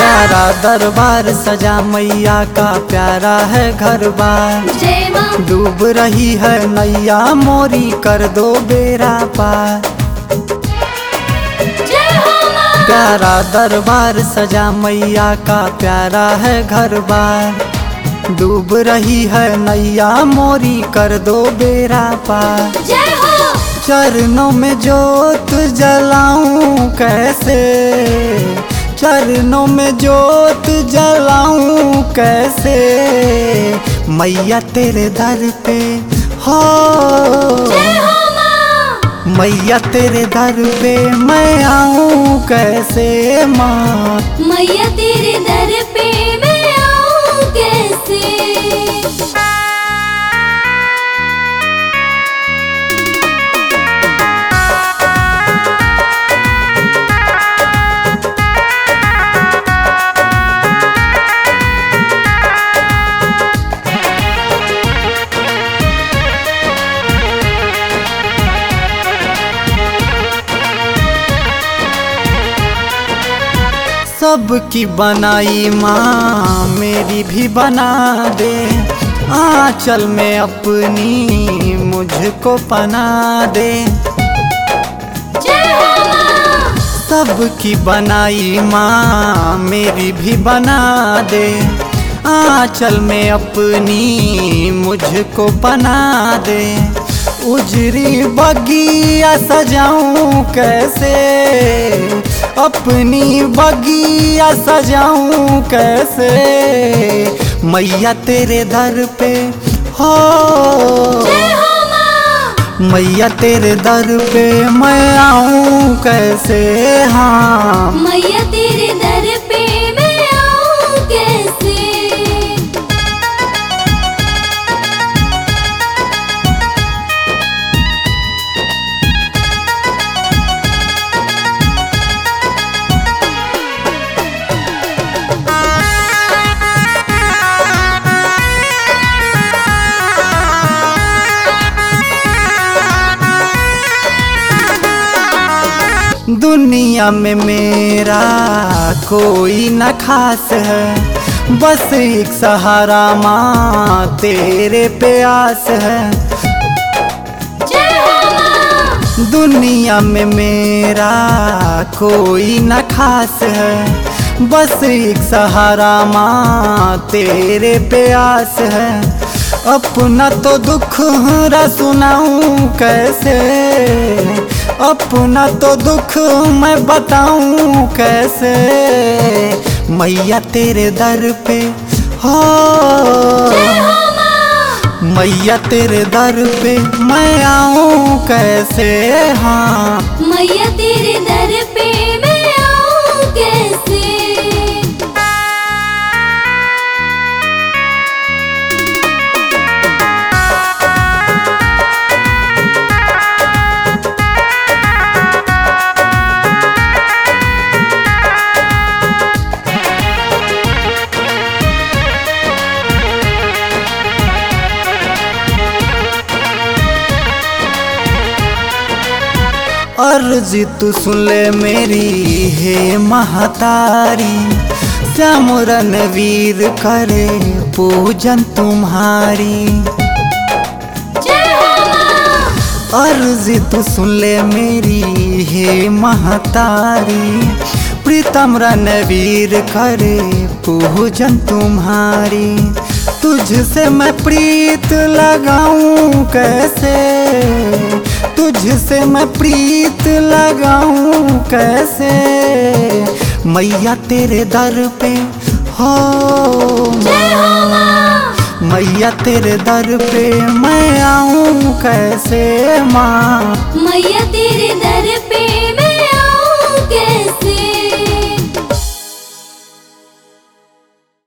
प्यारा दरबार सजा मैया का प्यारा है घर बार। जय माँ। डूब रही है नैया मोरी कर दो बेड़ा पार। जय हो माँ। प्यारा दरबार सजा मैया का प्यारा है घर बार। डूब रही है नैया मोरी कर दो बेड़ा पार। जय हो। चरणों में जोत जलाऊं कैसे, चरणों में जोत जलाऊं कैसे, मैया तेरे दर पे हो। जय हो माँ। मैया तेरे दर पे मैं आऊं कैसे माँ। मैया तेरे दर पे मैं आऊं कैसे। सबकी बनाई माँ मेरी भी बना दे। आंचल में अपनी मुझको पना दे। जय हो माँ। सबकी बनाई माँ मेरी भी बना दे। आंचल में अपनी मुझको बना दे। उजरी बगिया सजाऊं कैसे, अपनी बगिया सजाऊं कैसे, मैया तेरे दर पे हो। जय हो माँ। मैया तेरे दर पे मैं आऊं कैसे हाँ। मैया तेरे दर पे मैं आऊं कैसे। दुनिया में मेरा कोई न खास है, बस एक सहारा माँ तेरे पे आस है। जय हो माँ। दुनिया में मेरा कोई न खास है, बस एक सहारा माँ तेरे पे आस है। अपना तो दुख सुनाऊं कैसे, अपना तो दुख मैं बताऊं कैसे, मैया तेरे दर पे हो। जय हो माँ। मैया तेरे दर पे मैं आऊं कैसे हाँ। मैया तेरे दर पे मैं आऊं कैसे। अर्जी तू सुन ले मेरी हे महतारी, श्याम रणवीर करे पूजन तुम्हारी। जय हो माँ। अर्जी तू सुन ले मेरी हे महतारी, प्रीतम रणवीर करे पूजन तुम्हारी। तुझसे मैं प्रीत लगाऊं कैसे, तुझसे मैं प्रीत लगाऊं कैसे, मैया तेरे दर पे हो। जय हो माँ। मैया तेरे दर पे मैं आऊं कैसे माँ। मैया तेरे दर